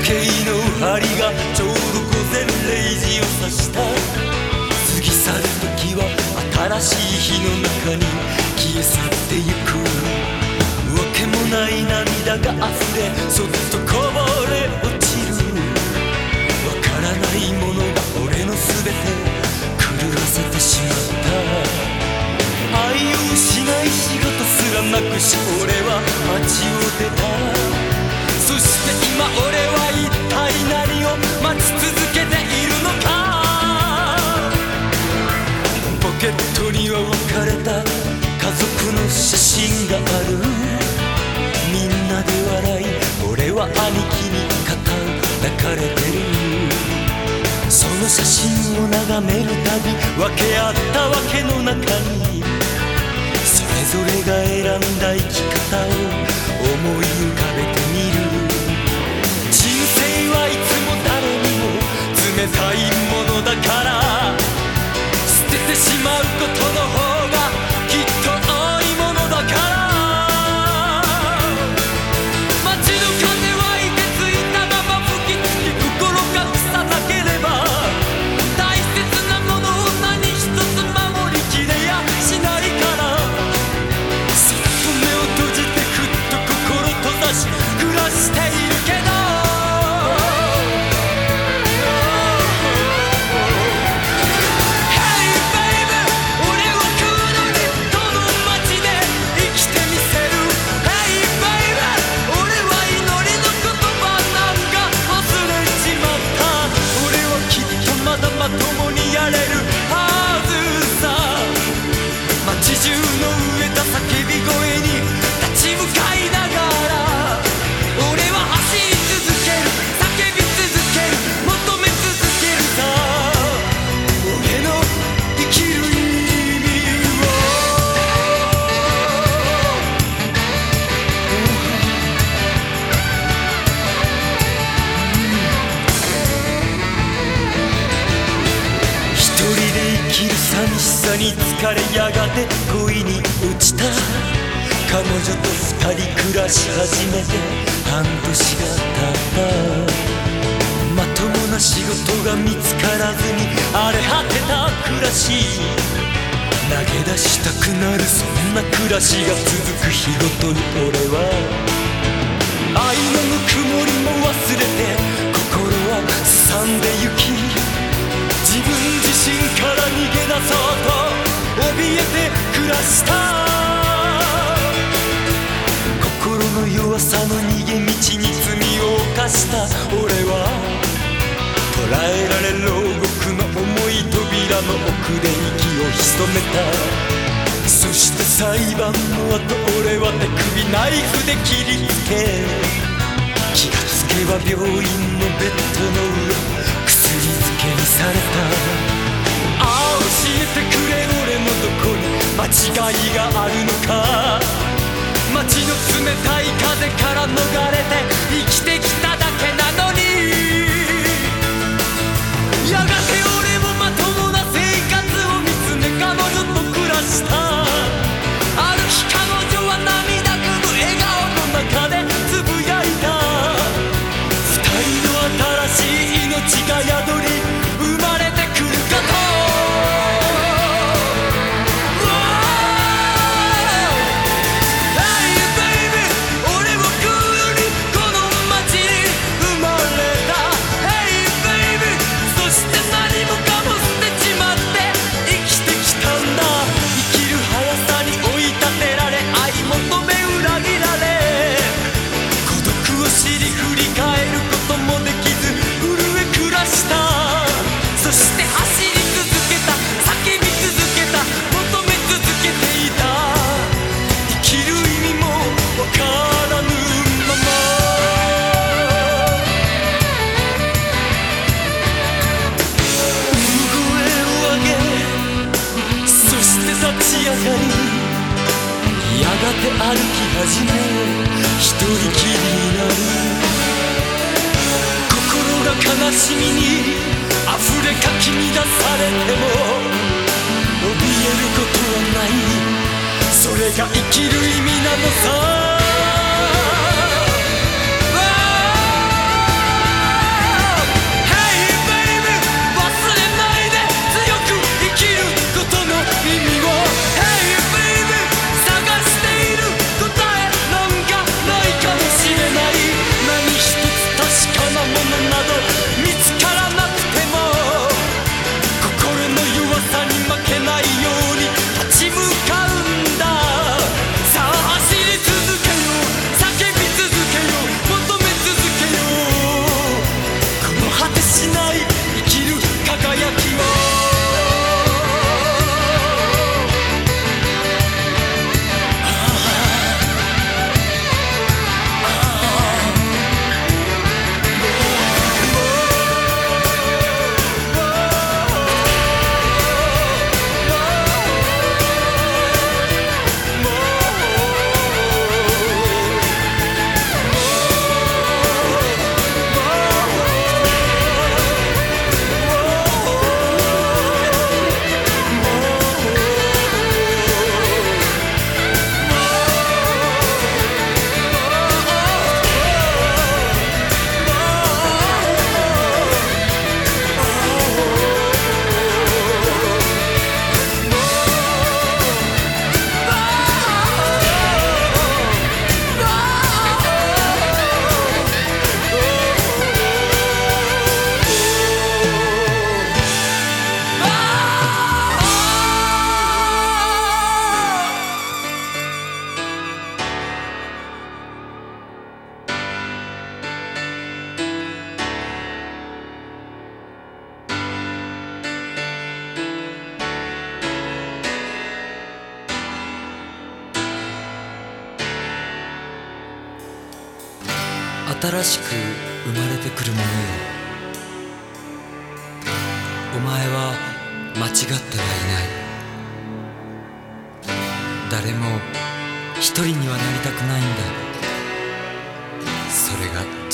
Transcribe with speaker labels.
Speaker 1: 計の針がちょうど午前0時を指した。過ぎ去る時は新しい日の中に消え去ってゆく。わけもない涙が溢れそっとこぼれ落ちる。わからないものが俺の全て狂わせてしまった。愛を失い仕事すらなくし俺は街を出た。そして今俺は一体何を待ち続けているのか。ポケットには別れた家族の写真がある。みんなで笑い俺は兄貴に肩を抱かれてる。その写真を眺めるたび分け合ったわけの中にそれぞれが選んだ生き方を思い浮かべてみる。人生はいつも誰にも冷たいものだから捨ててしまうことの方がきっと多いものだから。街の風は凍てついたまま吹きつけ心が腐なければ大切なものを何一つ守りきれやしないから。そっと目を閉じてふっと心閉ざし暮らしているけど共にやれるはずさ。街中の飢えた叫び声に立ち向かいながら俺は走り続ける叫び続ける求め続けるさ。俺の生きる意味を一人で生きる寂しさに疲れやがて恋に落ちた。彼女と二人暮らし始めて半年が経った。まともな仕事が見つからずに荒れ果てた暮らし投げ出したくなるそんな暮らしが続く日ごとに俺は愛のぬくもりも忘れて心はすさんでゆき自分自身から逃げ出そうと怯えて暮らした。心の弱さの逃げ道に罪を犯した俺は捉えられ牢獄の重い扉の奥で息を潜めた。そして裁判の後俺は手首ナイフで切りつけ気がつけば病院のベッドの上薬漬けにされた。ああ教えてくれ俺のどこに間違いがあるのか。街の冷たい風から逃れて生きてきただけなのにやがて俺もまともな生活を見つめ彼女と暮らした。ある日彼女は涙ぐむ笑顔の中でつぶやいた。二人の新しい命が宿り生まれてくるかと。やがて歩き始め一人きりになる。心が悲しみに溢れかき乱されても怯えることはない。それが生きる意味なのさ。 新しく生まれてくるものよ。お前は間違ってはいない。誰も一人にはなりたくないんだ。それが